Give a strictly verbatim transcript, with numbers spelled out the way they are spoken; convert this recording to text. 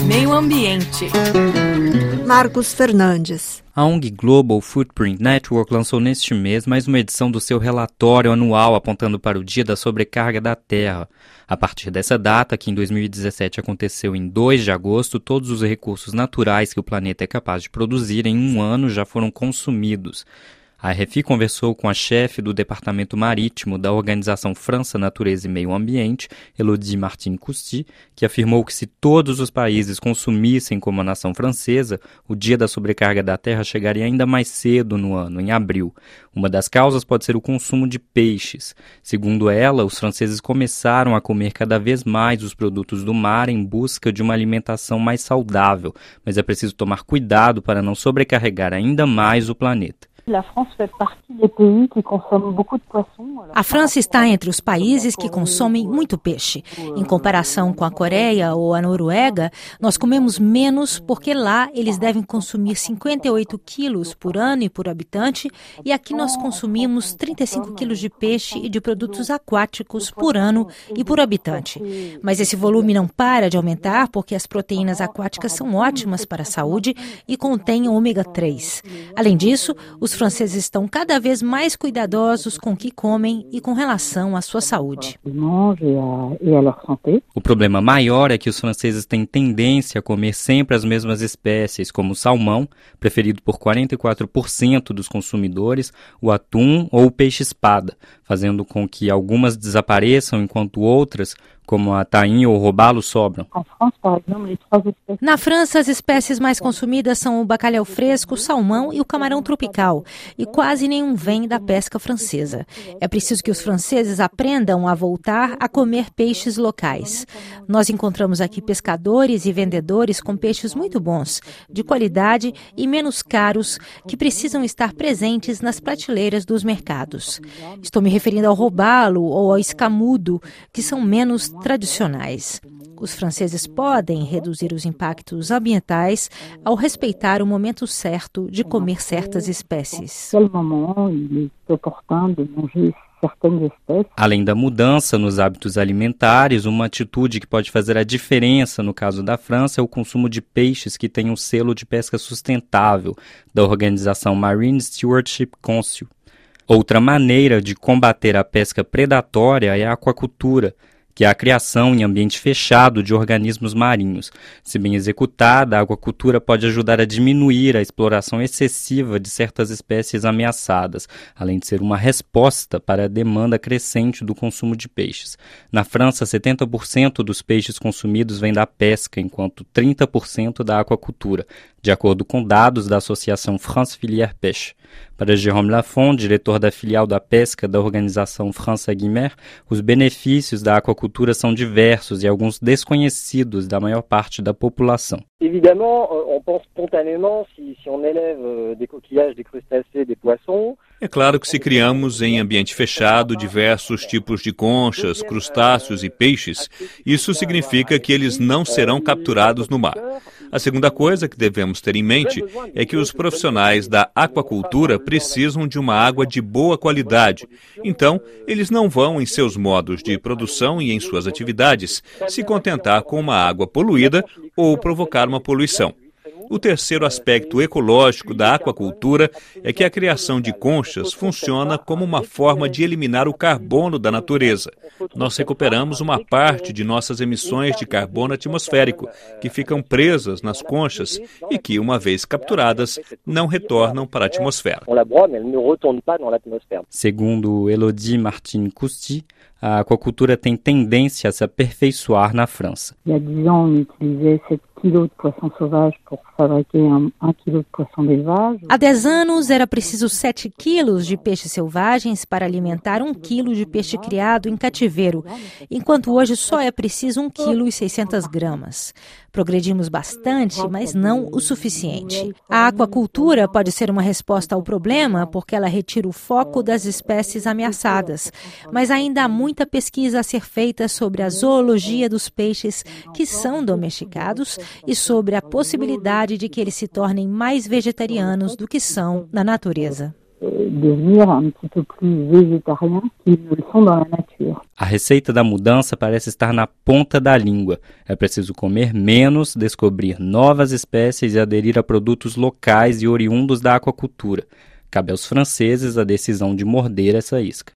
Meio Ambiente. Marcos Fernandes. A O N G Global Footprint Network lançou neste mês mais uma edição do seu relatório anual apontando para o Dia da Sobrecarga da Terra. A partir dessa data, que em dois mil e dezessete aconteceu em dois de agosto, todos os recursos naturais que o planeta é capaz de produzir em um ano já foram consumidos. A R F I conversou com a chefe do Departamento Marítimo da Organização França Natureza e Meio Ambiente, Elodie Martin-Cousty, que afirmou que se todos os países consumissem como a nação francesa, o dia da sobrecarga da terra chegaria ainda mais cedo no ano, em abril. Uma das causas pode ser o consumo de peixes. Segundo ela, os franceses começaram a comer cada vez mais os produtos do mar em busca de uma alimentação mais saudável, mas é preciso tomar cuidado para não sobrecarregar ainda mais o planeta. A França está entre os países que consomem muito peixe. Em comparação com a Coreia ou a Noruega, nós comemos menos porque lá eles devem consumir cinquenta e oito quilos por ano e por habitante, e aqui nós consumimos trinta e cinco quilos de peixe e de produtos aquáticos por ano e por habitante. Mas esse volume não para de aumentar porque as proteínas aquáticas são ótimas para a saúde e contêm ômega três. Além disso, os Os franceses estão cada vez mais cuidadosos com o que comem e com relação à sua saúde. O problema maior é que os franceses têm tendência a comer sempre as mesmas espécies, como o salmão, preferido por quarenta e quatro por cento dos consumidores, o atum ou o peixe-espada, fazendo com que algumas desapareçam enquanto outras, como a tainha ou o robalo, sobram. Na França, as espécies mais consumidas são o bacalhau fresco, o salmão e o camarão tropical, e quase nenhum vem da pesca francesa. É preciso que os franceses aprendam a voltar a comer peixes locais. Nós encontramos aqui pescadores e vendedores com peixes muito bons, de qualidade e menos caros, que precisam estar presentes nas prateleiras dos mercados. Estou me referindo ao robalo ou ao escamudo, que são menos tradicionais. Os franceses podem reduzir os impactos ambientais ao respeitar o momento certo de comer certas espécies. Além da mudança nos hábitos alimentares, uma atitude que pode fazer a diferença no caso da França é o consumo de peixes que têm um selo de pesca sustentável da organização Marine Stewardship Council. Outra maneira de combater a pesca predatória é a aquacultura, que é a criação em ambiente fechado de organismos marinhos. Se bem executada, a aquacultura pode ajudar a diminuir a exploração excessiva de certas espécies ameaçadas, além de ser uma resposta para a demanda crescente do consumo de peixes. Na França, setenta por cento dos peixes consumidos vêm da pesca, enquanto trinta por cento da aquacultura, de acordo com dados da Associação France Filière Pêche. Para Jérôme Lafont, diretor da filial da pesca da organização France Aguimer, os benefícios da aquacultura são diversos e alguns desconhecidos da maior parte da população. Évidemment, on pense spontanément si, si on élève des coquillages, des crustacés, des poissons. É claro que se criamos em ambiente fechado diversos tipos de conchas, crustáceos e peixes, isso significa que eles não serão capturados no mar. A segunda coisa que devemos ter em mente é que os profissionais da aquacultura precisam de uma água de boa qualidade. Então, eles não vão, em seus modos de produção e em suas atividades, se contentar com uma água poluída ou provocar uma poluição. O terceiro aspecto ecológico da aquacultura é que a criação de conchas funciona como uma forma de eliminar o carbono da natureza. Nós recuperamos uma parte de nossas emissões de carbono atmosférico, que ficam presas nas conchas e que, uma vez capturadas, não retornam para a atmosfera. Segundo Elodie Martin-Cousty, a aquacultura tem tendência a se aperfeiçoar na França. Il y a dix ans, on utilisait sept kilos de poissons sauvages pour fabriquer um, um quilo de poisson d'élevage. Há dez anos era preciso sete quilos de peixes selvagens para alimentar um quilo de peixe criado em cativeiro, enquanto hoje só é preciso um quilo e seiscentas gramas. Progredimos bastante, mas não o suficiente. A aquacultura pode ser uma resposta ao problema porque ela retira o foco das espécies ameaçadas, mas ainda há muita pesquisa a ser feita sobre a zoologia dos peixes que são domesticados e sobre a possibilidade de que eles se tornem mais vegetarianos do que são na natureza. devenir un petit peu plus végétariens qu'ils ne le sont dans la nature. A receita da mudança parece estar na ponta da língua. É preciso comer menos, descobrir novas espécies e aderir a produtos locais e oriundos da aquacultura. Cabe aos franceses a decisão de morder essa isca.